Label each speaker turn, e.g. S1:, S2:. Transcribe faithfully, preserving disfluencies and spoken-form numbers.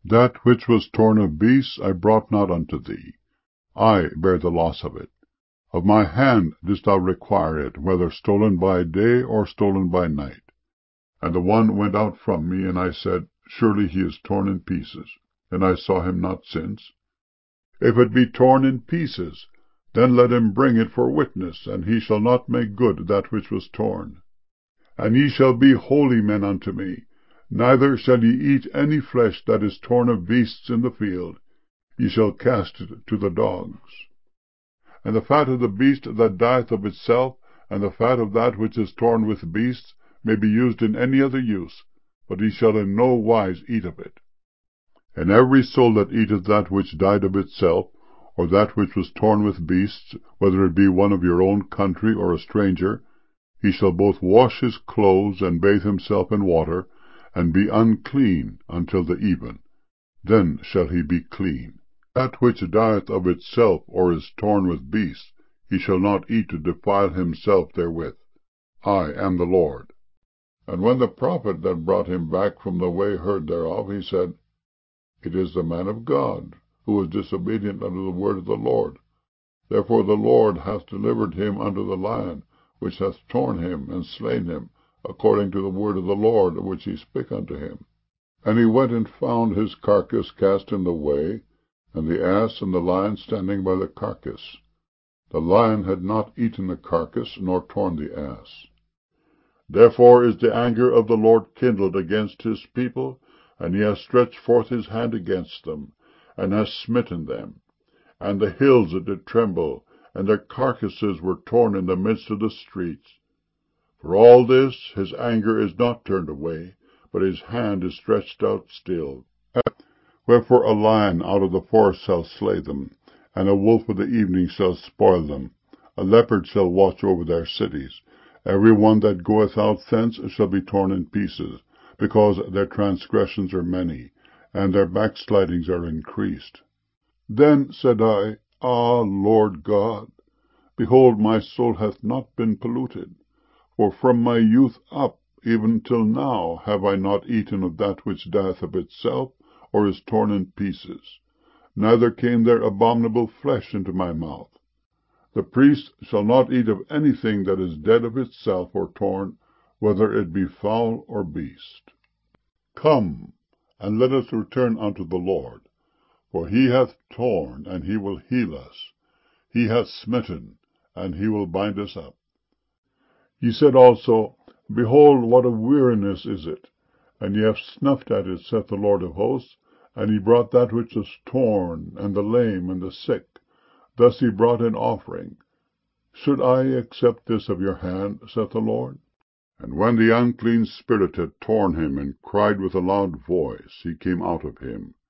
S1: That which was torn of beasts I brought not unto thee. I bear the loss of it. Of my hand didst thou require it, whether stolen by day or stolen by night. And the one went out from me, and I said, Surely he is torn in pieces, and I saw him not since. If it be torn in pieces, then let him bring it for witness, and he shall not make good that which was torn. And ye shall be holy men unto me, neither shall ye eat any flesh that is torn of beasts in the field. Ye shall cast it to the dogs. And the fat of the beast that dieth of itself, and the fat of that which is torn with beasts, may be used in any other use, but ye shall in no wise eat of it. And every soul that eateth that which died of itself, or that which was torn with beasts, whether it be one of your own country or a stranger, he shall both wash his clothes and bathe himself in water, and be unclean until the even. Then shall he be clean. That which dieth of itself, or is torn with beasts, he shall not eat to defile himself therewith. I am the Lord. And when the prophet that brought him back from the way heard thereof, he said, It is the man of God, who was disobedient unto the word of the Lord. Therefore the Lord hath delivered him unto the lion, which hath torn him and slain him, according to the word of the Lord which he spake unto him. And he went and found his carcass cast in the way, and the ass and the lion standing by the carcass. The lion had not eaten the carcass, nor torn the ass. Therefore is the anger of the Lord kindled against his people, and he hath stretched forth his hand against them, and hath smitten them. And the hills did tremble, and their carcasses were torn in the midst of the streets. For all this his anger is not turned away, but his hand is stretched out still. Wherefore a lion out of the forest shall slay them, and a wolf of the evening shall spoil them. A leopard shall watch over their cities. Every one that goeth out thence shall be torn in pieces, because their transgressions are many, and their backslidings are increased. Then said I, Ah, Lord God, behold, my soul hath not been polluted. For from my youth up, even till now, have I not eaten of that which dieth of itself, or is torn in pieces, neither came there abominable flesh into my mouth. The priest shall not eat of anything that is dead of itself or torn, whether it be fowl or beast. Come, and let us return unto the Lord, for he hath torn, and he will heal us. He hath smitten, and he will bind us up. Ye said also, Behold, what a weariness is it! And ye have snuffed at it, saith the Lord of hosts. And he brought that which was torn, and the lame, and the sick. Thus he brought an offering. Should I accept this of your hand, saith the Lord? And when the unclean spirit had torn him, and cried with a loud voice, he came out of him.